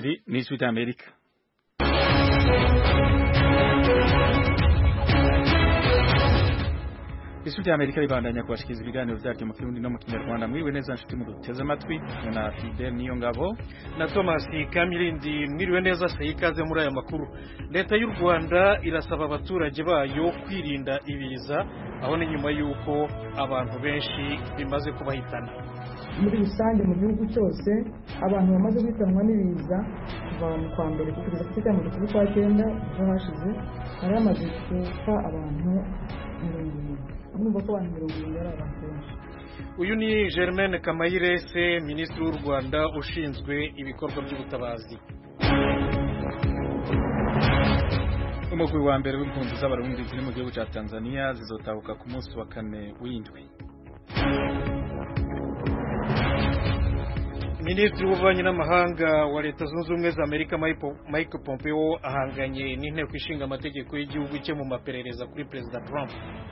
Iri ni Ijwi ry'Amerika. Ijwi ry'Amerika ribandanya kubashikiriza ibiganiro vyaryo mu Kirundi no mu Kinyarwanda. Mwiwe neza nshuti muduteze amatwi na Fidel Niyongabo na Thomas Kamilindi. Mwiriwe neza se ikaze muri aya makuru. Leta y'u Rwanda irasaba abaturage bayo kwirinda ibiza aho ni nyuma yuko abantu benshi bimaze kubahitana. Muri rusange mu gihugu cyose abantu bamaze guhitanwa n'ibiza kuva mu kwa mbere kugeza ku cyumweru cyo kwa 9 hashize hari amaze gupfa abantu 70. Numva ko abantu 70 ari abantu benshi. Uyu ni Germaine Kamayirese, Minisitiri w'u Rwanda ushinzwe ibikorwa by'ubutabazi. Umugwi wa mbere w'impunzi z'abarundi ziri mu gihugu cya Tanzania zizotahuka ku munsi wa 4 w'indwi. Minisitiri w'ububanyi n'amahanga wa Leta Zunze Ubumwe za Amerika Mike Pompeo ahanganye n'inteko ishinga amategeko y'igihugu cye mu maperereza kuri Perezida Trump.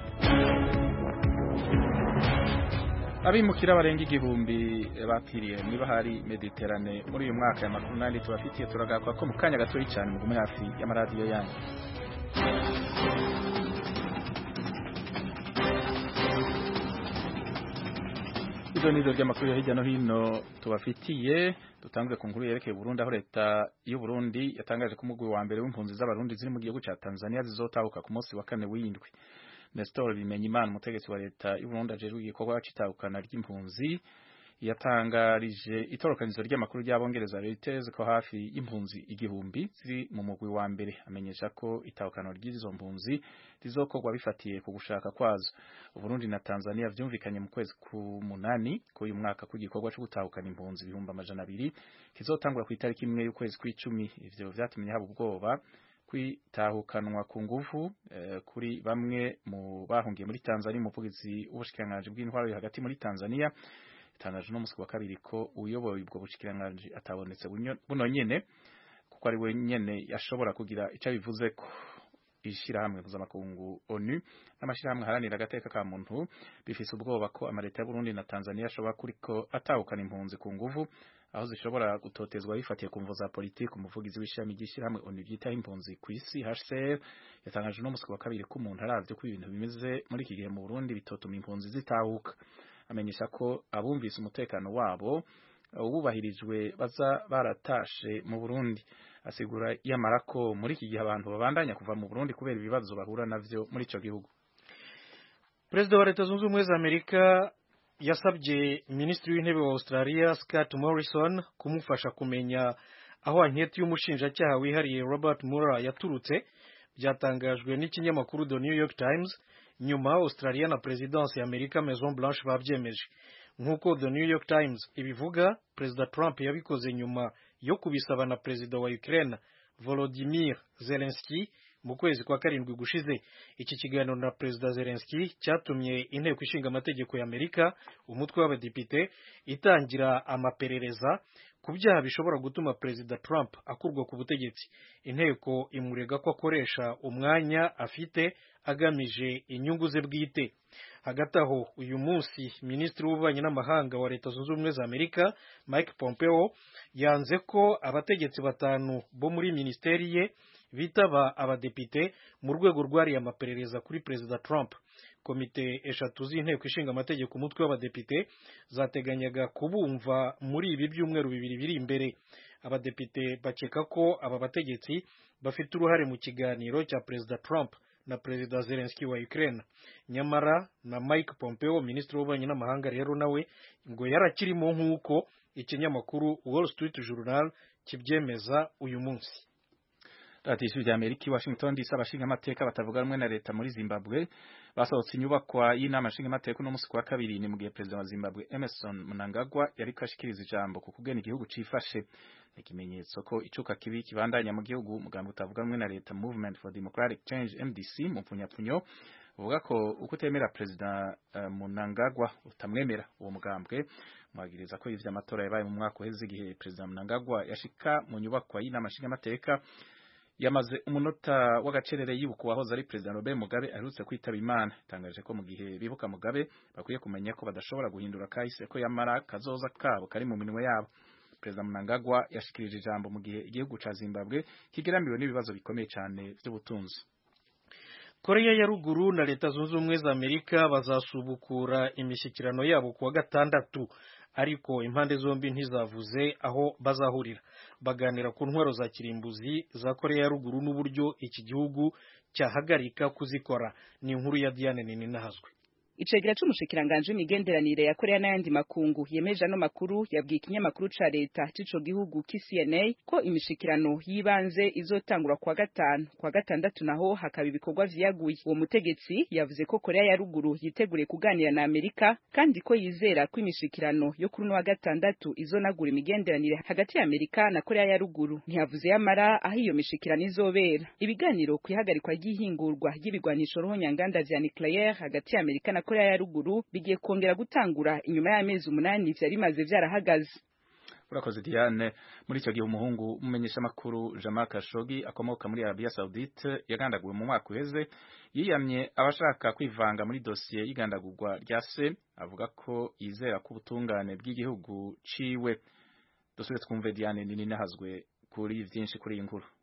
Abimukira barenga igihumbi bapfiriye muri bahari Mediterane muri uyu mwaka ya 20 tubafitiye turagakwa ko mu kanya gatoyi cyane mu gume hafi y'amaradiyo yanyu. Nido ry'amakuru ya hirya no hino tubafitiye dutangwe ku nkuru yerekeye Burundi aho leta y'u Burundi yatangaje ko umugwi wa mbere w'impunzi z'abarundi ziri mu gihugu cya Tanzania zizotahuka ku munsi wa 4 w'indwi. Nestor Bimenyimana umutegetsi wa leta y'u Burundi ajejwe igikorwa c'itahukana ry'impunzi yatangarije itorokanizo ry'amakuru ry'abongereza Reuters ko hafi y'impunzi igihumbi ziri mu mugwi wa mbere. Amenyesha ko itahukana ry'izo mpunzi rizokorwa bifatiye ku gushaka kwazo. Burundi na Tanzania vyumvikanye mu kwezi ku'8 ko uyu mwaka ku gikorwa cyo gutahukana impunzi 200 kizotangura ku itariki 1 y'ukwezi kw'icumi. Ivyo vyatumye haba ubwoba kwitahukanwa ku nguvu kuri bamwe mu bahungiye muri Tanzania. Umuvugizi w'ubushikiranganje bw'intwaro yo hagati muri Tanzania itangaje no musi wa 2 ko uyoboye ubwo bushikiranganje atabonetse buno nyene kuko ari we nyene yashobora kugira ica bivuze ko ishirahamwe mpuzamakungu ONU n'amashirahamwe haranira agateka ka muntu bifise ubwoba ko amaleta ya Burundi na Tanzania ashobora kuriko atahukana impunzi ku nguvu aho zishobora gutotezwa bifatiye ku mvo za politiki. Umuvugizi w'ishami ry'ishirahamwe ONU ryitaho impunzi ku isi HCR yatangaje no musi wa 2 ko umuntu aravye ko ibintu bimeze muri iki gihe mu Burundi bitotuma impunzi zitahuka. Amenyesha ko abumvise umutekano wabo ububahirijwe baza baratashe mu Burundi. Asigura yamara ko muri iki gihe abantu babandanya kuva mu Burundi kubera ibibazo bahura navyo muri ico gihugu. Perezida wa Leta Zunze Ubumwe za Amerika yasabye Minisitiri w'Intebe wa Australia Scott Morrison kumufasha kumenya aho anketi y'umushinjacyaha wihariye Robert Mueller yaturutse. Byatangajwe n'ikinyamakuru The New York Times nyuma Australia na Presidence ya Amerika Maison Blanche babyemeje. Nkuko The New York Times ibivuga, Perezida Trump yabikoze nyuma yo kubisaba na Perezida wa Ukraine Volodymyr Zelensky mu kwezi kwa 7 gushize. Iki kiganiro na Perezida Zelensky cyatumye inteko ishinga amategeko ya Amerika umutwe w'abadepite itangira amaperereza ku byaha bishobora gutuma Perezida Trump akurwa ku butegetsi. Inteko imurega ko akoresha umwanya afite agamije inyungu ze bwite. Hagati aho uyu munsi Minisitiri w'ububanyi n'amahanga wa Leta Zunze Ubumwe za Amerika Mike Pompeo yanze ko abategetsi 5 bo muri ministeri ye bitaba abadepite mu rwego rwari amaperereza kuri Perezida Trump. Komite 3 z'inteko ishinga amategeko umutwe w'abadepite zateganyaga kubumva muri ibi byumweru 2 biri imbere. Abadepite bakeka ko aba bategetsi bafite uruhare mu kiganiro cya Perezida Trump na Perezida Zelensky wa Ukraine. Nyamara na Mike Pompeo Minisitiri w'ububanyi n'amahanga rero nawe ngo yarakirimo nk'uko ikinyamakuru Wall Street Journal kibyemeza uyu munsi. Ijwi ry'Amerika Washington DC. Abashinga amateka batavuga rumwe na leta muri Zimbabwe basohotse inyubakwa y'inama nshinga amateka no musi kwa 2 ni mu gihe Perezida wa Zimbabwe Emmerson Mnangagwa yari kashikiriza ijambo ku kugena igihugu cifashe. Ikimenyetso ko icuka kibi kibandanya mu gihugu. Umugambi utavuga rumwe na leta Movement for Democratic Change MDC mu pfunyapfunyo uvuga ko ukutemera Perezida Mnangagwa utamwemera. Uwo mugambwe mwagiriza ko ivyo amatora yabaye mu mwaka uheze igihe Perezida Mnangagwa yashika mu nyubakwa y'inama nshinga amateka yamaze umunota w'agacerere yibuka wahoze ari Perezida Robert Mugabe aherutse kwitaba Imana. Tangaje ko mu gihe bibuka Mugabe bakwiye kumenya ko badashobora guhindura kahise ko yamara kazoza kabo kari mu minwe yabo. Perezida Mnangagwa yashikirije ijambo mu gihe igihugu ca Zimbabwe kigeramiwe n'ibibazo bikomeye cyane by'ubutunzi. Korea ya ruguru na Leta Zunze Ubumwe za Amerika bazasubukura imishyikirano yabo kuwa gatandatu, ariko impande zombi ntizavuze aho bazahurira. Baganira ku ntwaro za kirimbuzi za Korea ya ruguru n'uburyo iki gihugu cyahagarika kuzikora. Ni inkuru ya Diane Nininahazwe. Icegera c'umushikiranganje w'imigenderanire ya Korea n'ayandi makungu yemeje ano makuru yabwiye ikinyamakuru ca leta c'ico gihugu KCNA ko imishikirano yibanze izotangura kwa gatandatu naho hakaba ibikorwa vyaguye. Uwo mutegetsi yavuze ko Korea ya ruguru yiteguriye kuganira na Amerika kandi ko yizera ko imishikirano yo kuri wa gatandatu izonagura imigenderanire hagati ya Amerika na Korea ya ruguru. Ntiyavuze yamara aho iyo mishikirano izobera. Ibiganiro kwihagarikwa ry'ihingurwa ry'ibigwanisho ruhonyanganda vya nucleaire hagati ya Amerika na Korea ya ruguru bigiye kongera gutangura inyuma y'amezi 8 vyari maze vyarahagaze. Urakoze Diane. Muri icyo gihe umuhungu mumenyesha makuru Jamal Khashoggi akomoka muri Arabia Saudite yagandaguwe mu mwaka uheze, yiyamye abashaka kwivanga muri dosiye y'igandagurwa rya se, avuga ko yizera ko ubutungane bw'igihugu ciwe. Dusubire twumve Diane Nininahazwe kuri vyinshi kuri iyi nkuru.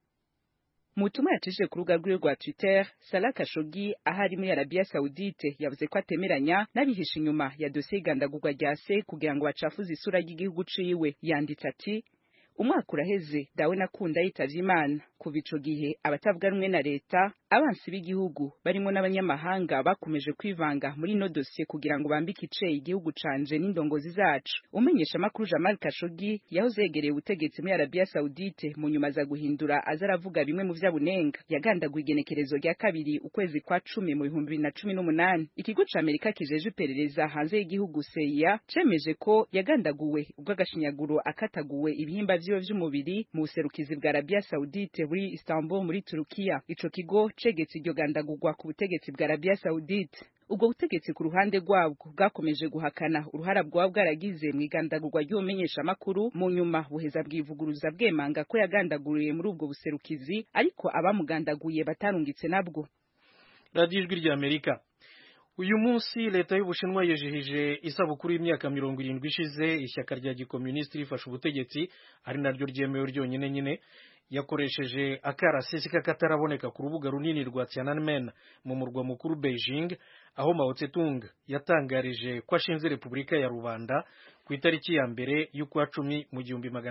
Mutuma yacishije ku rubuga rwiwe rwa Twitter, Salah Khashoggi ahari muri Arabia Saudite yavuze ko atemeranya n'abihisha inyuma ya dosiye y'igandagurwa rya se kugira ngo bacafuze isura y'igihugu ciwe. Yanditse ati: umwaka uraheze dawe nakunda yitavye Imana. Kuva ico gihe abatavuga rumwe na leta, abansi b'igihugu barimo n'abanyamahanga bakomeje kwivanga muri no dosiye kugira ngo bambike ice igihugu canje n'indongozi zacu. Umenyesha makuru Jamal Khashoggi yahoze yegereye ubutegetsi muri Arabia Saudite mu nyuma za guhindura azaravuga bimwe mu vy'abunenga. Yagandaguye igenekerezo rya kabiri ukwezi kwa 10 mu 2018. Ikigo ca Amerika kijeje iperereza hanze y'igihugu CIA cemeje ko yagandaguwe ubwo agashinyaguro akataguwe ibihimba vyiwe vy'umubiri mu buserukizi bwa Arabia Saudite muri Istanbul muri Turukiya. Ico kigo cegetse iryo gandagurwa ku butegetsi bwa Arabia Saudite. Ubwo butegetsi ku ruhande rwabwo bwakomeje guhakana uruhara bwaba bwaragize mu igandagurwa ry'umenyesha makuru, mu nyuma buheza bwivuguruza bwemanga ko yagandaguriye muri ubwo buserukizi, ariko abamugandaguye batarungitse nabwo. Radio Ijwi rya Amerika. Uyu munsi leta y'Ubushinwa yejihije isabukuru y'imyaka 70 ishize ishyaka rya gikomuniste rifasha ubutegetsi, ari naryo ryemewe ryonyine nyine, yakoresheje akarasisi k'akataraboneka ku rubuga runini rwa Tiananmen mu murwa mukuru Beijing, aho Mao Tse-tung yatangarije ko ashinze Repubulika ya Rubanda ku itariki ya mbere y'ukwa 10 mu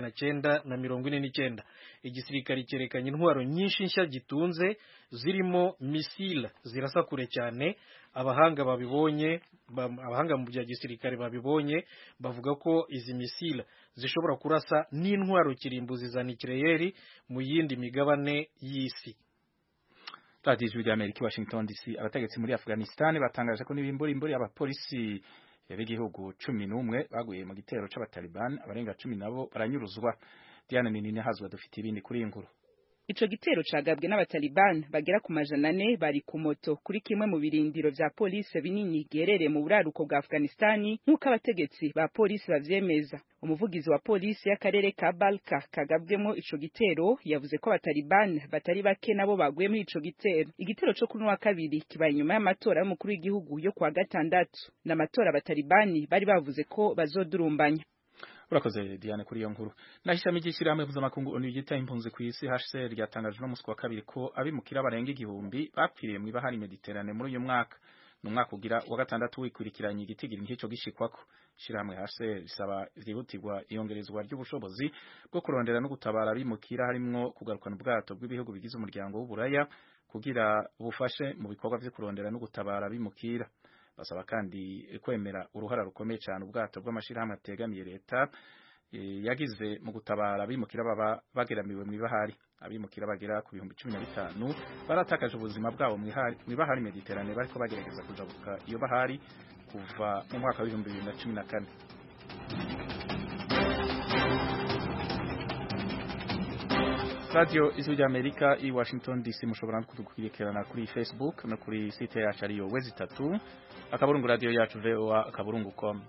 1949. Igisirikare cyerekanye intwaro nyinshi nshya gitunze zirimo misile zirasa kure cyane. Abahanga mu bya gisirikare babibonye bavuga ko izi misile zishobora kurasa n'intwaro kirimbuzi za nucleaire mu yindi migabane y'isi. Radio Ijwi rya Amerika, Washington DC. Abategetsi muri Afghanistan batangaje ko n'ibimburimburi abapolisi b'igihugu 11 baguye mu gitero c'abataliban, abarenga 10 nabo baranyuruzwa. Diane Nininahazwe dufite ibindi kuri inkuru. Ico gitero cagabwe n'abataliban bagera ku 400 bari ku moto kuri kimwe mu birindiro vya polisi binini gerere mu buraruko bwa Afghanistan, nk'uko abategetsi ba polisi bavyemeza. Umuvugizi wa polisi y'akarere ka Balka kagabwemo ico gitero yavuze ko abataliban batari bake nabo baguye muri ico gitero. Igitero cyo kuri wa kabiri kibaye nyuma y'amatora y'umukuru w'igihugu yo kwa gatandatu. N'amatora abatalibani bari bavuze ko bazodurumbanya. Urakoze Diane kuri iyo nkuru. Nahishami ry'ishyirahamwe mpuzamakungu ONU ryita impunzi ku isi HCR ryatangaje no musi wa kabiri ko abimukira barenga 1000 bapfiriye mu ibahari Mediterane muri uyu mwaka. Numwaka ugira wa gatandatu wikurikiranye igitigiri nk'ico gishikwako. Ishyirahamwe HCR risaba vyihutirwa iyongerezwa ry'ubushobozi bwo kurondera no gutabara abimukira, harimwo kugarukana ubwato bw'ibihugu bigize umuryango w'Uburaya kugira bufashe mu bikorwa vyo kurondera no gutabara abimukira. Basaba kandi kwemera uruhara rukomeye cyane ubwato bw'amashirahamwe ategamiye leta yagize mu gutabara abimukira baba bageramiwe mu ibahari. Abimukira bagera ku 15,000 baratakaje ubuzima bwabo mu ibahari Mediterane bariko bagerageza kujabuka iyo bahari kuva mu mwaka wa 2014. Radio Ijwi rya Amerika i Washington DC. Mushobora kudukurikirana kuri Facebook no kuri site yacu ariyo wezi3 akaburungu radio yacu VOA akaburungu.com.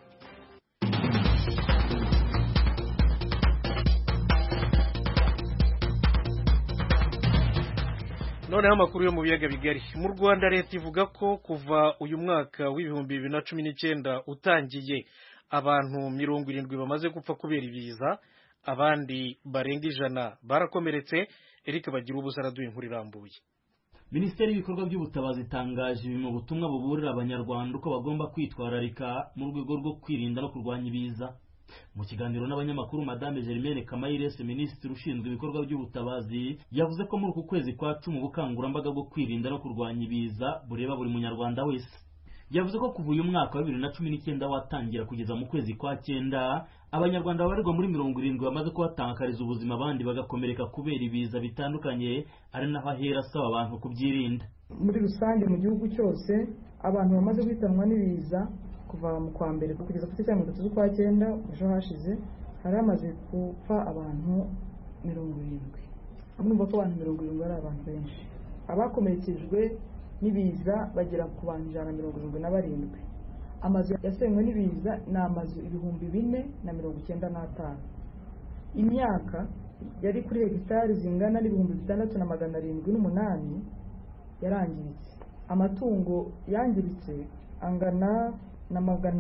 Noneho amakuru yo mu biyaga bigari. Mu Rwanda leta ivuga ko kuva uyu mwaka w'ibihumbi 2019 utangiye abantu 70 bamaze gupfa kubera ibiza, abandi barenga 100 barakomeretse. Eric bagira ubusa araduye inkuru irambuye. Minisiteri y'ibikorwa by'ubutabazi itangaje ibi mu butumwa buburira abanyarwanda uko bagomba kwitwararika mu rwego rwo kwirinda no kurwanya ibiza. Mu kiganiro n'abanyamakuru, Madame Germaine Kamayirese, Minisitiri ushinzwe ibikorwa by'ubutabazi, yavuze ko muri uku kwezi kwa 10 ubukangurambaga bwo kwirinda no kurwanya ibiza bureba buri munyarwanda wese. Yavuze ko kuva uyu mwaka wa 2019 watangira kugeza mu kwezi kwa 9, abanyarwanda babarirwa muri 70 bamaze kubatakariza ubuzima, abandi bagakomereka kubera ibiza bitandukanye, ari naho ahera asaba abantu kubyirinda. Muri rusange mu gihugu cyose abantu bamaze guhitanwa n'ibiza kuva mu kwa mbere kugeza ku cyangwa 3 z'ukwa 9 ejo hashize hari amaze gupfa abantu 70. Amwe ko abantu 70 ari abantu benshi. Abakomerekejwe n'ibiza bagera ku bantu 177. Amazu yasenywe n'ibiza ni amazu 4,495. Imyaka yari kuri hegitari zingana n'6,708 yarangiritse. Amatungo yangiritse angana na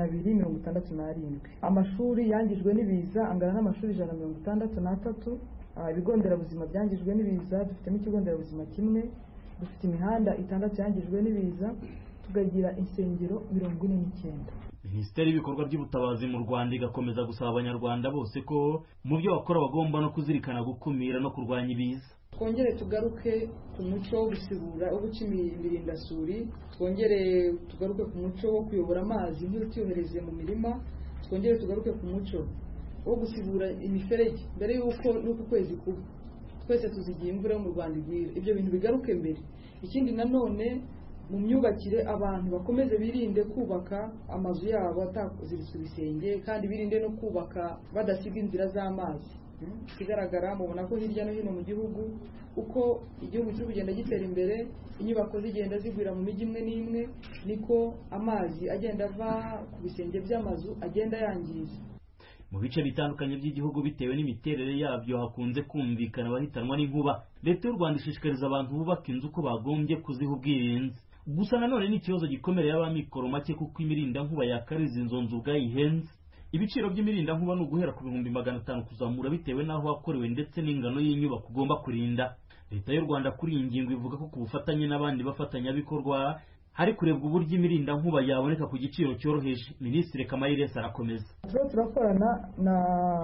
267. Amashuri yangijwe n'ibiza angana n'amashuri 163. Ibigo nderabuzima byangijwe n'ibiza, dufite n'ikigo nderabuzima kimwe, dufite imihanda 6 yangijwe n'ibiza, tugagira insengero 49. Minisiteri y'ibikorwa by'ubutabazi mu Rwanda igakomeza gusaba abanyarwanda bose ko mu byo bakora bagomba no kuzirikana gukumira no kurwanya ibiza. Twongere tugaruke ku muco wo gusibura, wo guca imirindasuri, twongere tugaruke ku muco wo kuyobora amazi ntituyohereze mu mirima, twongere tugaruke ku muco wo gusibura imiferege mbere y'uko kwezi kuba. Twese tuzigiye imvura mu Rwanda igwira, ibyo bintu bigaruke mbere. Ikindi nanone mu myubakire abantu bakomeze birinde kubaka amazu yabo ataziritse ibisenge, kandi birinde no kubaka badasiga inzira z'amazi. Kigaragara mubona ko hirya no hino mu gihugu uko igihugu kiri kugenda gitera imbere, inyubako zigenda zigwira mu mijyi imwe n'imwe, niko amazi agenda ava ku bisenge by'amazu agenda yangiza. Mu bice bitandukanye by'igihugu bitewe n'imiterere yabyo hakunze kumvikana abahitanwa n'inkuba. Leta y'u Rwanda ishishikariza abantu bubaka inzu ko bagombye kuziha ubwirinzi. Gusa nanone ni ikibazo gikomereye ab'amikoro make kuko imirinda nkuba yakariza inzo nzu ubwayihenze. Ibiciro by'imirinda nkuba ni uguhera ku 500 kuzamura bitewe n'aho wakorewe ndetse n'ingano y'inyubako ugomba kurinda. Leta y'u Rwanda kuri iyi ngingo ivuga ko ku bufatanye n'abandi bafatanyabikorwa hari kurebwa uburyo imirinda nkuba yaboneka ku giciro cyoroheje. Minisitiri Kamayirese arakomeza. Turakorana na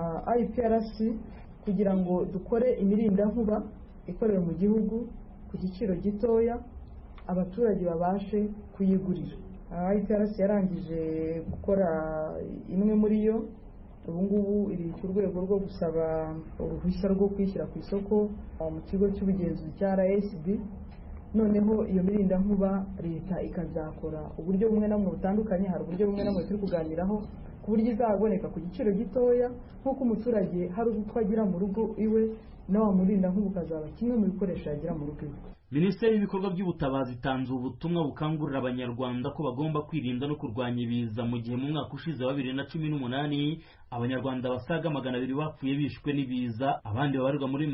IPRC kugira ngo dukore imirinda nkuba ikorewe mu gihugu ku giciro gitoya, abaturage babashe kuyigurira. IPRC yarangije gukora imwe muri yo, ubu ngubu iri ku rwego rwo gusaba uruhushya rwo kwishyira ku isoko mu kigo cy'ubugenzuzi cya RSB. Noneho iyo mirinda nkuba leta ikazakora uburyo bumwe namwe butandukanye. Hari uburyo bumwe namwe turi kuganiraho ku buryo izaboneka ku giciro gitoya, nk'uko umuturage hari utwo agira mu rugo iwe, nawe murinda nkuba ukazaba kimwe mu bikoresho yagira mu rugo iwe. Minisiteri y'ibikorwa by'ubutabazi itanze ubutumwa bukangurira abanyarwanda ko bagomba kwirinda no kurwanya ibiza. Mu gihe mu mwaka ushize wa 2018 abanyarwanda basaga 200 bapfuye bishwe n'ibiza, abandi babarirwa muri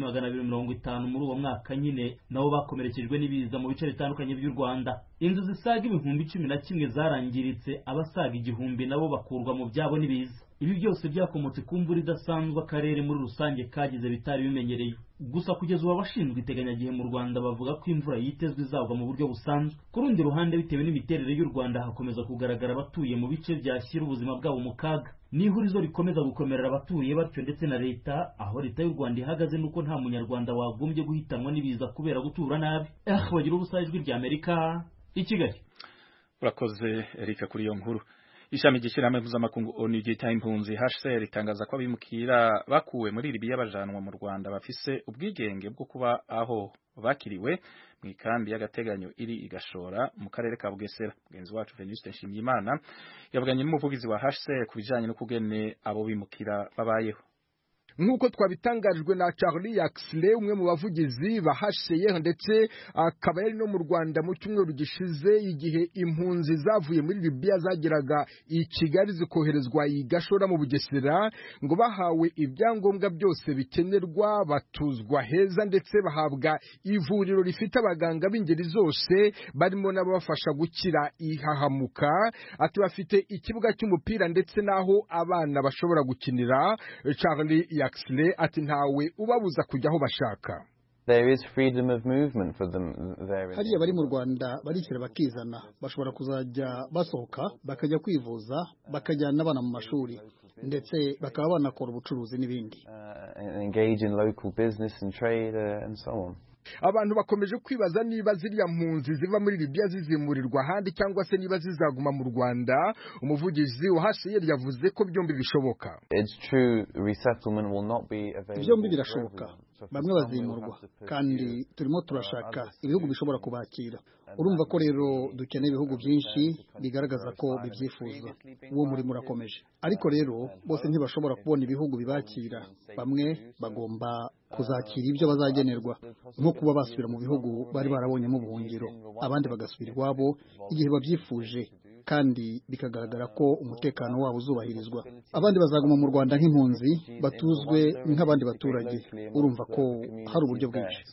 250 muri uwo mwaka nyine nabo bakomerekejwe n'ibiza mu bice bitandukanye by'u Rwanda. Inzu zisaga 11,000 zarangiritse, abasaga 1,000 nabo bakurwa mu byabo n'ibiza. Ibi byose byakomotse ku mvura idasanzwe akarere muri rusange kagize bitari bimenyereye. Gusa kugeza ubu abashinzwe iteganyagihe mu Rwanda bavuga ko imvura yitezwe izagwa mu buryo busanzwe. Ku rundi ruhande, bitewe n'imiterere y'u Rwanda hakomeza kugaragara abatuye mu bice byashyira ubuzima bwabo mu kaga. N'ihurizo rikomeza gukomerera abatuye batyo ndetse na leta, aho leta y'u Rwanda ihagaze nuko nta munyarwanda wagombye guhitanwa n'ibiza kubera gutura nabi. Bagira ubusa ijwi rya Amerika i Kigali. Urakoze Erika kuri iyo nkuru. Ishami ry'ishyirahamwe mpuzamakungu ONU ryita impunzi HCR ritangaza ko abimukira bakuwe muri Libya bajanwa mu Rwanda bafise ubwigenge bwo kuba aho bakiriwe mu ikambi y'agateganyo iri igashora mu karere ka Bugesera. Mugenzi wacu Venuste Nshimiyimana yavuganye n'umuvugizi wa HCR ku bijanye no kugene abo bimukira babayeho. Nk'uko twabitangarijwe na Charlie Yaxley, umwe mu bavugizi ba HCR ndetse akaba yari no mu Rwanda mu cyumweru gishize igihe impunzi zavuye muri Libya zageraga i Kigali zikoherezwa i Gashora mu Bugesera, ngo bahawe ibyangombwa byose bikenerwa, batuzwa heza ndetse bahabwa ivuriro rifite abaganga b'ingeri zose barimo n'abafasha gukira ihahamuka. Ati bafite ikibuga cy'umupira ndetse naho abana bashobora gukinira. Charlie Yaxley ati ntawe ubabuza kujya aho bashaka. There is freedom of movement for them there. Hariya bari mu Rwanda barishyira bakizana, bashobora kuzajya basohoka bakajya kwivuza, bakajyana n'abana mu mashuri, ndetse bakaba banakora ubucuruzi n'ibindi. Engage in local business and trade and so on. Abantu bakomeje kwibaza niba ziriya mpunzi ziva muri Libya zizimurirwa ahandi cyangwa se niba zizaguma mu Rwanda. Umuvugizi wa HCR yavuze ko byombi bishoboka. It's true, resettlement will not be available. Byombi birashoboka, bamwe bazimurwa, kandi turimo turashaka ibihugu bishobora kubakira. Urumva ko rero dukeneye ibihugu byinshi bigaragaza ko bibyifuza. Uwo murimo urakomeje, ariko rero bose ntibashobora kubona ibihugu bibakira. Bamwe bagomba kuzakira ibyo bazagenerwa, nko kuba basubira mu bihugu bari barabonyemo ubuhungiro, abandi bagasubira iwabo igihe babyifuje kandi bikagaragara ko umutekano wabo uzubahirizwa. Abandi bazaguma mu Rwanda nk'impunzi, batuzwe nk'abandi baturage. Urumva ko hari uburyo bwinshi.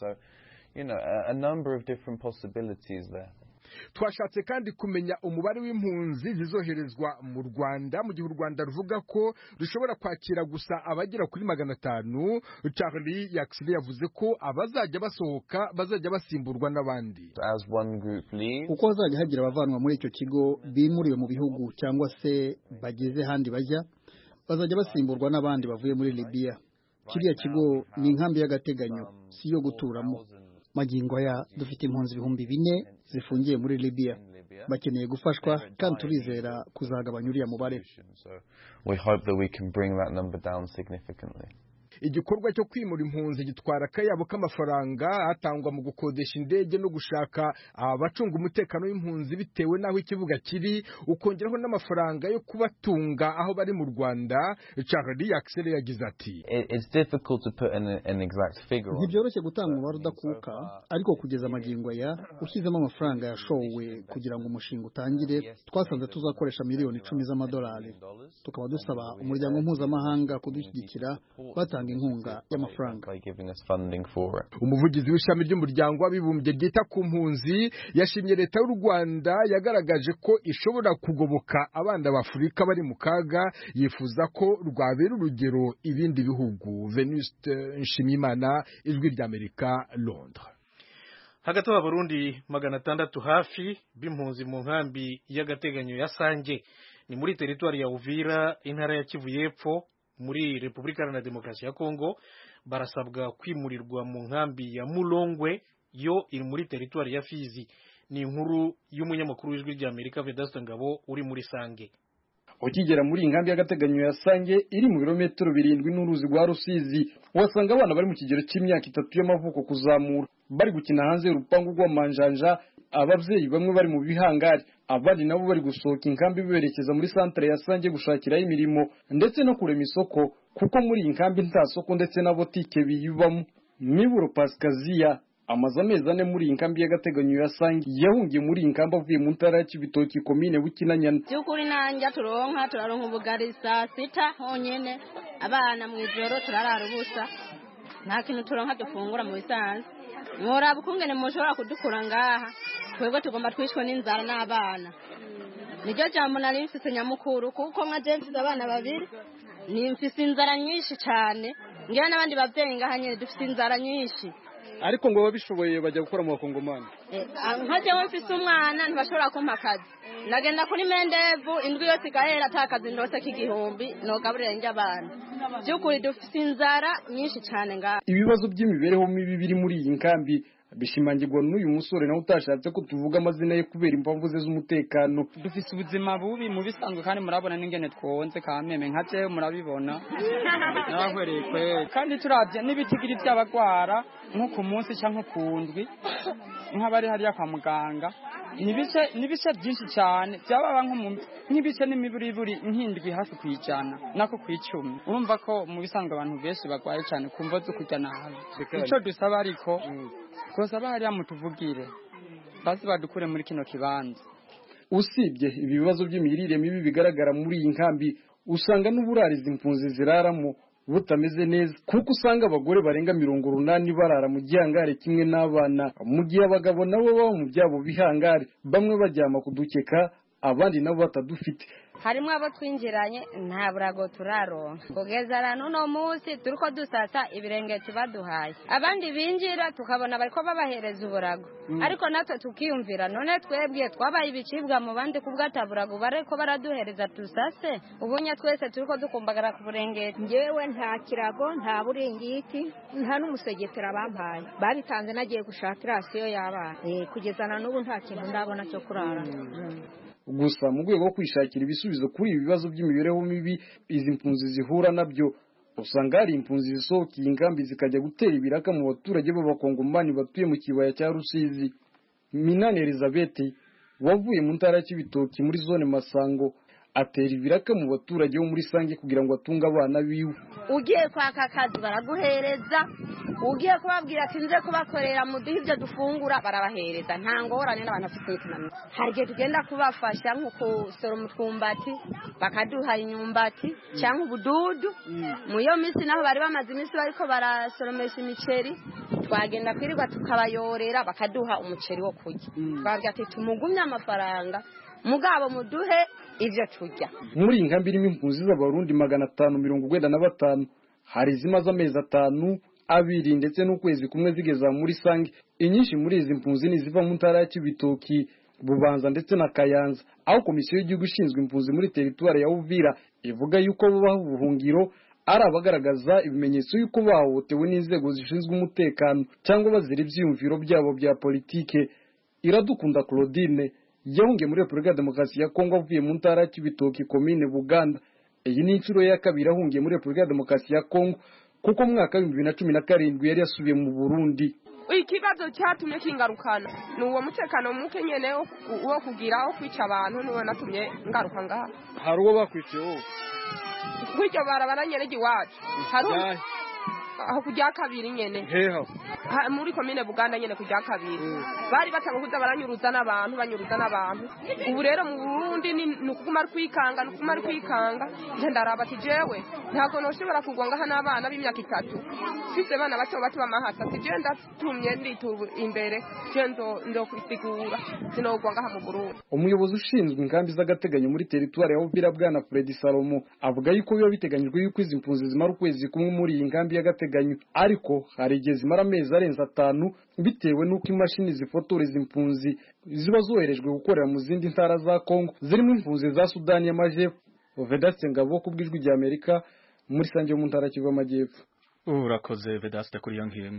A number of different possibilities there. Twashatse kandi kumenya umubare w'impunzi zizoherezwa mu Rwanda mu gihe u Rwanda ruvuga ko rushobora kwakira gusa abagera kuri 500. Charlie Yaxley yavuze ko abazajya basohoka bazajya basimburwa n'abandi. As one group leaves, uko hazajya hagira abavanwa muri icyo kigo bimuriwe mu bihugu cyangwa se bageze handi bajya, bazajya basimburwa n'abandi bavuye muri Libya. Kiriya kigo ni inkambi y'agateganyo, si yo guturamo. Magingo aya dufite impunzi 4,000 zifungiye muri Libya, bakeneye gufashwa kandi turizera kuzagabanya uriya mubare. We hope that we can bring that number down significantly. Igikorwa cyo kwimura impunzi gitwara akayabo k'amafaranga atangwa mu gukodesha indege no gushaka abacunga umutekano w'impunzi bitewe n'aho ikibuga kiri, ukongeraho n'amafaranga yo kubatunga aho bari mu Rwanda. Charlie Yaxley yagize ati It's difficult to put an exact figure. Ntibyoroshye gutanga umubare udakuka, ariko kugeza magingo aya ushyizemo amafaranga yashowe kugira ngo umushinga utangire, twasanze tuzakoresha miliyoni 10 z'amadolari. Tukaba dusaba umuryango mpuzamahanga kudushyigikira batanga inkunga y'amafaranga. Umuvugizi w'ishami ry'umuryango w'abibumbye ryita ku mpunzi yashimye leta y'u Rwanda yagaragaje ko ishobora kugoboka abana b'Afurika bari mu kaga, yifuza ko rwabera urugero ibindi bihugu. Venuste Nshimiyimana, Ijwi ry'Amerika, Londres. Hagati y'Abarundi 600 hafi b'impunzi mu nkambi y'agateganyo ya Sange ni muri teritwari ya Uvira, intara ya Kivu y'Epfo, muri Repubulika Iharanira Demokarasi ya Kongo, barasabwa kwimurirwa mu nkambi ya Mulongwe, yo iri muri teritwari ya Fizi. Ni inkuru y'umunyamakuru w'Ijwi ry'Amerika Vedaste Ngabo uri muri Sange. Ukigera muri inkambi y'agateganyo ya Sange iri mu birometero 7 n'uruzi rwa Rusizi, wasanga abana bari mu kigero cy'imyaka 3 y'amavuko kuzamura, bari gukina hanze y'urupangu rw'amanjanja. Abavyeyi bamwe bari mu bihangari, abandi nabo bari gusohoka inkambi berekeza muri centre ya Sange gushakiraho imirimo ndetse no kurema isoko, kuko muri inkambi nta soko ndetse na botike biyubamo. Miburo Pascazia amaze amezi 4 muri inkambi y'agateganyo ya Sange, yahungiye muri inkambi avuye mu ntara ya Kibitoki komine Bukinanyana. Byukuri nanjye turaronka ubugari saa 6 honyene, abana mu ijoro turarara ubusa, nta kintu turonka dufungura mu bisanzwe. Muraba ukungene mushobora kudukura ngaha, twebwe tugomba twishwe n'inzara n'abana. Niryo jambo nari mfise nyamukuru, kuko nka je mfise abana 2, ni mfise inzara nyinshi cyane, ngira n'abandi bavyeyi ngaha nyene dufise inzara nyinshi. Ariko ngo babishoboye bajya gukora mu bakongomani. Nka jewe mfise umwana ntibashobora kumpa akazi, nagenda kuri mendevu indwi yose igahera atakazi ndose k'igihumbi nogaburira njye abana. Byukuri dufise inzara nyinshi cyane ngaha. Ibibazo by'imibereho mibi biri muri iyi nkambi bishimangirwa n'uyu musore nawe utashatse ko tuvuga amazina ye kubera impamvu ze z'umutekano. Dufise ubuzima bubi mu bisanzwe kandi murabona n'ingene twonze kameme nka je murabibona. Nabahwereye kwe kandi turavye n'ibitigiri by'abagwara nko ku munsi cyangwa ku ndwi nk'abari hariya kwa muganga, nibice byinshi cyane byababa nk'ibice n'imiburiburi nk'indwi hafi kwijana nako kwicumi. Urumva ko mu bisanzwe abantu benshi bagwaye cyane kumva zo kujya nabi. Ico dusaba ariko kosa bahariya mutuvugire basi badukure muri kino kibanza. Usibye ibibazo by'imirire mibi bigaragara muri iyi nkambi, usanga n'uburarizi impunzi ziraramo butameze neza, kuko usanga abagore barenga 80 barara mu gihangare kimwe n'abana, mu gihe abagabo nabo baba mu byabo bihangare, bamwe bajyama kudukeka abandi nabo batadufite. harimo abo twinjiranye nta burago turaronka kugeza n'uno munsi turiko dusasa ibirengeti baduhaye abandi binjira tukabona bariko babahereza uburago ariko natwe tukiyumvira none twebwe twabaye ibicibwa mu bandi kubwo ataburago bariko baraduhereza tusase ubunya twese turiko dukumbagara ku burengeti njyewe nta kirago nta buringiti nta n'umusegetera bampaye babitanze nagiye gushaka irasiyo y'abana kugeza na n'ubu nta kintu ndabona cyo kurara gusa mu rwego rwo kwishakira ibisubizo kuri ibi bibazo by'imibereho mibi izi mpunzi zihura nabyo usanga hari impunzi zisohokeye ingambi zikajya gutera ibiraka mu baturage b'abakongomani batuye mu kibaya cya Rusizi. Minani Elizabeth wavuye mu ntara y'Ibitoki muri zone Masango atera ibiraka mu baturage bo muri Sange kugira ngo atunge abana biwe. Ugiye kwaka akazi baraguhereza, ugiye kubabwira ati nze kubakorera mu duhe ibyo dufungura barabahereza, nta ngorane n'abantu bafite itunamye. Hari igihe tugenda kubafasha nko gusoroma utwumbati bakaduha inyumbati cyangwa ubududu. Mu iyo minsi naho bari bamaze iminsi bariko barasoromesha imiceri, twagenda kwirirwa tukabayorera bakaduha umuceri wo kurya. Twabwira ati tumugumye amafaranga mugabo muduhe ivyo turya. Muri inkambi irimo impunzi z'abarundi 595 hari zimaze amezi 5, 2 ndetse n'ukwezi kumwe zigeza muri Sange. Inyinshi muri izi mpunzi ni ziva mu ntara y'Ibitoki, Bubanza ndetse na Kayanza, aho komisiyo y'igihugu ishinzwe impunzi muri teritwari ya Uvira ivuga yuko bubaho ubuhungiro ari abagaragaza ibimenyetso yuko bahohotewe n'inzego zishinzwe umutekano cyangwa bazira ibyiyumviro byabo bya politike. Iradukunda Claudine yahungiye muri Repubulika ya Demokarasi ya Kongo avuye mu ntara y'Ibitoki komine Buganda. Iyi ni inshuro ya kabiri ahungiye muri Repubulika ya Demokarasi ya Kongo kuko mu mwaka wa 2017 yari yasubiye mu Burundi. Ikibazo cyatumye kingarukana ni uwo mutekano muke nyene wo kugiraho kwica abantu niwe natumye ngaruka ngaha. Hari uwo bakwice wowe? Kujya barabaranyerege wacu. Hari aho kujya kabiri nyene. Heho. Muri komine Buganda nyene kujya kabiri. Bari batanga kuza baranyuruza n'abantu ubu rero mu Burundi ni ukuguma kwikanga nje ndaraba ati jewe ntago noshobora kugwa ngaha n'abana b'imyaka 3 fise bana bato bamahasa ati je ndatumye nditubu imbere je ndo kwisigura sinogwa ngaha mu Burundi. Umuyobozi ushinzwe inkambi z'agateganyo muri teritwari ya Uvira bwana Fred Salomo avuga yuko biba biteganyijwe yuko izi mpunzi zimara ukwezi kumwe muri iyi nkambi y'agateganyo, ariko hari igihe zimara amezi arenze 5 bitewe n'uko imashini zifotora izi mpunzi ziba zoherejwe gukorera mu zindi ntara za Kongo zirimo impunzi za Sudani y'Amajyepfo. Vedaste Ngabo kubwijwi rya Amerika muri Sange mu ntara Kivu y'Amajyepfo. Urakoze Vedaste kuri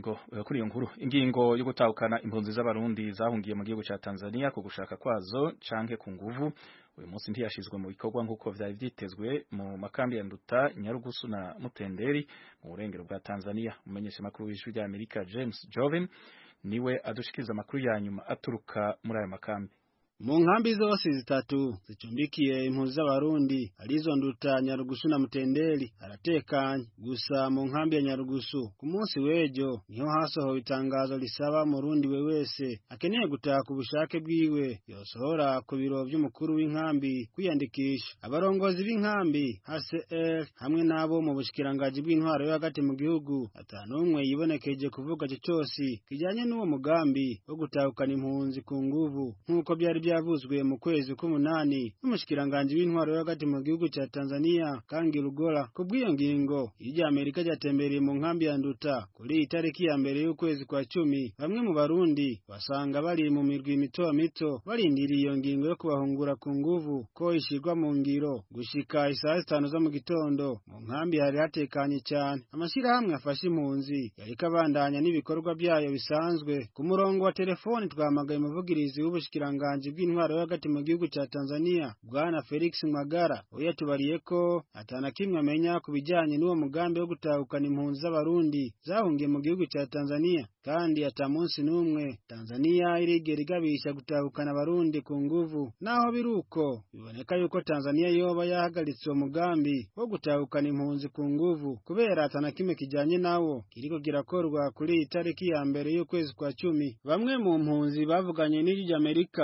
iyo nkuru. Ingingo yo gutahukana impunzi z'abarundi zahungiye mu gihugu ca Tanzania ku gushaka kwazo canke ku nguvu uyu munsi ntiyashizwe mu bikorwa nk'uko vyari vyitezwe mu makambi ya Nduta, Nyarugusu na Mutenderi mu burengero bwa Tanzania. Umumenyesha makuru w'ijwi rya Amerika James Joven niwe adushikiriza amakuru ya nyuma aturuka muri aya makambi. Mu nkambi zose zitatu zicumbikiye impunzi z'abarundi arizo Nduta, Nyarugusu na Mutenderi haratekanye. Gusa mu nkambi ya Nyarugusu ku munsi w'ejo niho hasohowe itangazo risaba umurundi wese akeneye gutaha ku bushake bwiwe yosohora ku biro by'umukuru w'inkambi kwiyandikisha. Abarongozi b'inkambi HCR hamwe nabo mu bushikiranganje bw'intwaro yo hagati mu gihugu atanumwe yibonekeje kuvuga cyose kijanye n'uwo mugambi wo gutahukana impunzi ku nguvu nk'uko byari byavuzwe mu kwezi k'umunani n'umushikiranganje w'intwaro yo hagati mu gihugu cya Tanzania Kangi Lugola. Kubw'iyo ngingo ijya Amerika ryatembereye mu nkambi ya Nduta kuri itariki ya mbere y'ukwezi kwa 10, bamwe mu barundi basanga bari mu mirwi mito barindiriye iyo ngingo yo kubahungura ku nguvu ko ishirwa mu ngiro. Gushika isaha 5 za mu gitondo mu nkambi hari hatekanye cyane. Amashirahamwe afashe impunzi yari kabandanya n'ibikorwa byayo bisanzwe. Ku murongo wa telefoni twamagaye umuvugirizi w'ubushikiranganje bw'intwaro yo hagati mu gihugu cya Tanzania bwana Felix Magara uyatubariye ko atana kimwe amenya ku bijyanye n'uwo mugambi wo gutahukana impunzi z'abarundi zahungiye mu gihugu cya Tanzania, kandi ata munsi n'umwe Tanzania irigera igabisha gutahukana abarundi ku nguvu. Naho biruko biboneka yuko Tanzania yoba yahagaritse uwo mugambi wo gutahukana impunzi ku nguvu kubera atana kimwe kijyanye nawo kiriko kirakorwa kuri itariki ya mbere y'ukwezi kwa 10. Bamwe mu mpunzi bavuganye n'ijwi rya Amerika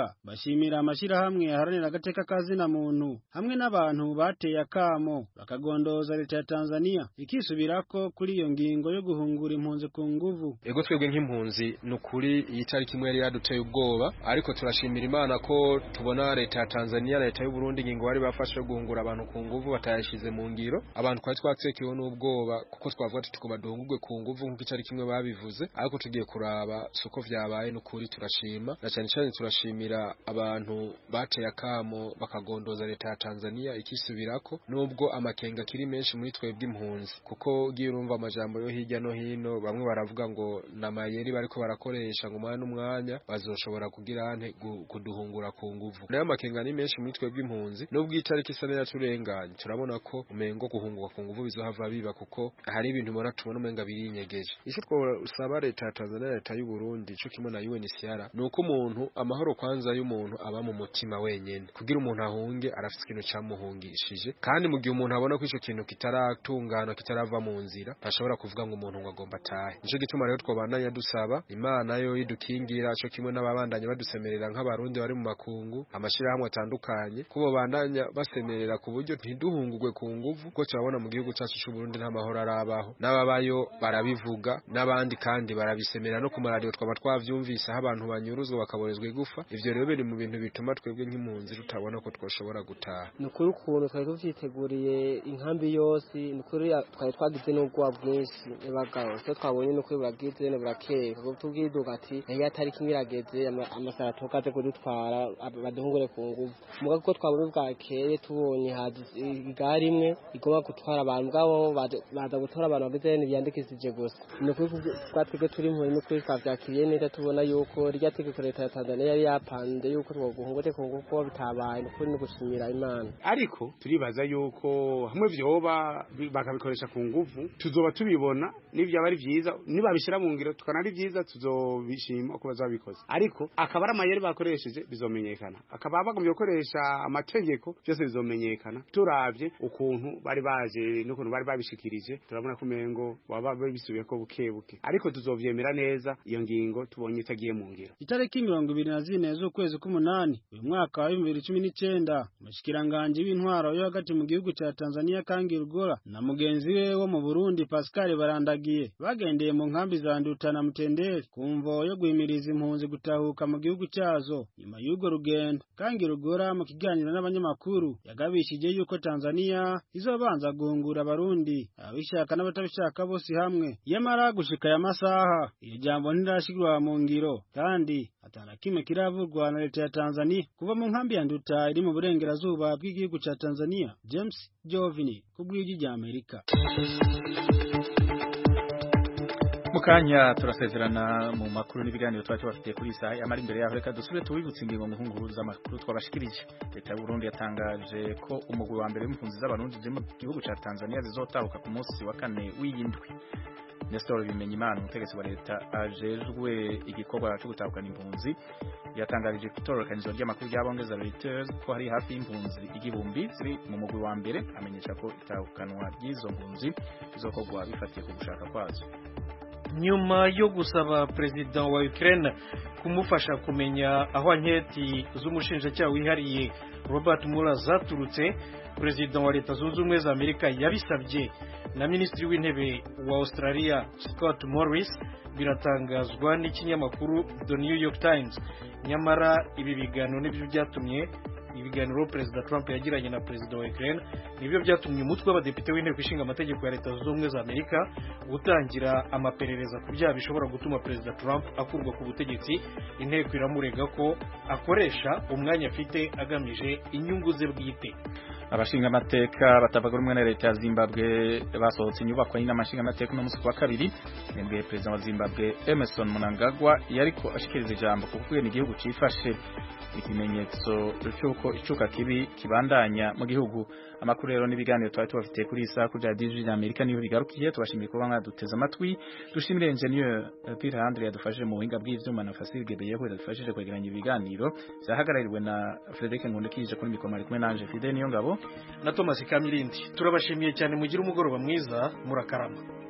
ashimira amashirahamwe aharanira agateka kazina muntu hamwe n'abantu bateye akamo bakagondoza leta ya Tanzania ikisubirako kuri iyo ngingo yo guhungura impunzi ku nguvu. Ego twebwe nk'impunzi nukuri yitari kimwe yari yaduteye ubwoba, ariko turashimira Imana ko tubona leta ya Tanzania na leta y'u Burundi ingingo bari bafashe guhungura abantu ku nguvu batayashize mu ngiro. Abantu twari twatsekewe n'ubwoba kuko twavuga ati tukuba duhungurwe ku nguvu nk'uko icari kimwe babivuze, ariko tugiye kuraba suko vyabaye nukuri turashima, na cyane cyane turashimira abantu bateye akamo bakagondoza leta ya Tanzania ikisubirako, nubwo amakenga kiri menshi muri twebwe impunzi, kuko ugiye urumva amajambo yo hirya no hino, bamwe baravuga ngo namayeri bariko barakoresha ngo umwana n'umwanya bazoshobora kugira ante kuduhungura ku nguvu. Nayo amakenga ni menshi muri twebwe impunzi, nubwo itariki isa neza turenganye, turabona ko umengo guhunguka ku nguvu bizohava biba, kuko hari ibintu mora tubona umenga birinyegeje. Icyo twosaba leta ya Tanzania, leta y'u Burundi, cyo kimwe na UNHCR, nuko umuntu amahoro kwanza y'umuntu aba mu mutima wenyene, kugira umuntu ahunge arafite ikintu cyamuhungishije, kandi mu gihe umuntu abona ko ico kintu kitaratungana kitarava mu nzira ntashobora kuvuga ngo umuntu ngo agomba atahe. Nico gituma rero twobandanya dusaba Imana yo idukingira, cyo kimwe n'ababandanya badusemerera nk'abarundi bari mu makungu, amashirahamwe atandukanye, kubo bandanya basemerera ku buryo ntiduhungurwe ku nguvu, ko turabona mu gihugu cyacu cy'u Burundi nta mahoro arabaho, n'ababayo barabivuga, n'abandi kandi barabisemerera no ku maradiyo twaba twavyumvise aho abantu banyuruzwa bakaborezwa igufa. Ivyo rero biri mu bintu bituma twebwe nk'impunzi tutabona ko twoshobora gutaha. Nukuri ukuntu twari tuvyiteguriye inkambi yose, nukuri twari twagize n'ubwoba bwinshi n'abagabo, so twabonye nukuri buragize no burakeye, kuko tubwiduka ati iyo atari kimwirageze amasara tokaze kudutwara baduhungure ku nguvu. Muga kuko twabonye bwakeye tubonye hazi igari imwe igomba gutwara abantu, ngabo baza gutora abantu bageze n'ibyandikishije gusa. Nukuri twatwege turi mu nukuri twavyakiriye neza, tubona yuko rya tegeko leta ya Tanzania yari yapanze yuko twoguhungure ku nguvu ko bitabaye, nukuri no gushimira Imana. Ariko turibaza yuko hamwe vyoba bakabikoresha ku nguvu tuzoba tubibona, n'ivyo bari vyiza nibabishira mu ngiro tukana ari vyiza tuzobishima uko bazabikoze, ariko akaba ari amayeri bakoresheje bizomenyekana, akaba bagomye gukoresha amategeko byose bizomenyekana. Turavye ukuntu bari baje n'ukuntu bari babishikirije, turabona ko mengo baba bisubiye ko bukebuke, ariko tuzovyemera neza iyo ngingo tubonye itagiye mu ngiro. Itariki 24 z'ukwezi k'umunani uyu mwaka wa 2019 umushikiranganje w'intwaro yo hagati mu gihugu cya Tanzania Kangirugora na mugenzi we wo mu Burundi Pascal Barandagiye bagendeye mu nkambi za Nduta na Mtendeli kumvo yo guhimiriza impunzi gutahuka mu gihugu cyazo. Nyuma y'ugo rugendo, Kangirugora mu kiganiro n'abanyamakuru yagabishije yuko Tanzania izobanza guhungura abarundi abishaka n'abatabishaka bose hamwe, yamara gushika ya masaha iyo jambo ntirashigwa mu ngiro, kandi atana kimwe kiravurwa na leta ya Tanzania. Kuva mu nkambi ya Nduta iri mu burengerazuba bw'igihugu cya Tanzania, James Jovini kubw'ijwi rya Amerika. Mukanya turasezerana mu makuru n'ibiganiro twari tubafitiye kuri isaha amara imbere yaho, reka dusubire tubibutse ingingo nkuru z'amakuru twabashikirije. Leta y'u Burundi yatangaje ko umugwi wa mbere w'impunzi z'abarundi ziri mu gihugu cya Tanzania zizotahuka ku munsi wa 4 w'iyindwi. Nestor Bimenyimana, umutegetsi wa leta ajejwe igikorwa cyo gutahukana impunzi, yatangarije itororokanizo ry'amakuru ry'abongereza Reuters ko hari hafi y'impunzi igihumbi ziri mu mugwi wa mbere, amenyesha ko itahukanwa ry'izo mpunzi bizokorwa bifatiye ku gushaka kwazo. Nyuma yo gusaba Perezida wa Ukraine kumufasha kumenya aho anketi z'umushinjacyaha wihariye Robert Mueller zaturutse, Perezida wa Leta Zunze Ubumwe za Amerika yabisabye na Minisitiri w'Intebe wa Australia Scott Morrison, biratangazwa n'ikinyamakuru The New York Times. Nyamara ibi biganiro nibyo byatumye ibiganiro Perezida Trump yagiranye na Perezida wa Ukraine nibyo byatumye umutwe w'abadepite w'inteko ishinga amategeko ya Leta Zunze Ubumwe za Amerika gutangira amaperereza ku byaha bishobora gutuma Perezida Trump akurwa ku butegetsi. Inteko iramurega ko akoresha umwanya afite agamije inyungu ze bwite. Abashinga amateka batavuga rumwe na leta ya Zimbabwe basohotse inyubako y'inamashinga amateka no musi wa kabiri, nembwe Perezida wa Zimbabwe Emmerson Mnangagwa yariko ashikiriza ijambo kuko igihugu cifashe ikimenyetso cyuko icuka kibi kibandanya mu gihugu. Amakuru rero n'ibiganiro twari tubafitiye kuri isa kuri Radio y'Amerika niyo bigarukiye. Tubashimiye kuba mwaduteze amatwi, dushimire engineer Peter Andre yadufashije mu buhinga bw'ivyuma na Fasil Gebeyeho yadufashije kwegeranya ibiganiro byahagarariwe na Frederic Ngundekije kuri mikoro ari kumwe nanje Fidel Niyongabo na Thomas Kamilindi. Turabashimiye cyane, mugira umugoroba mwiza, murakarama.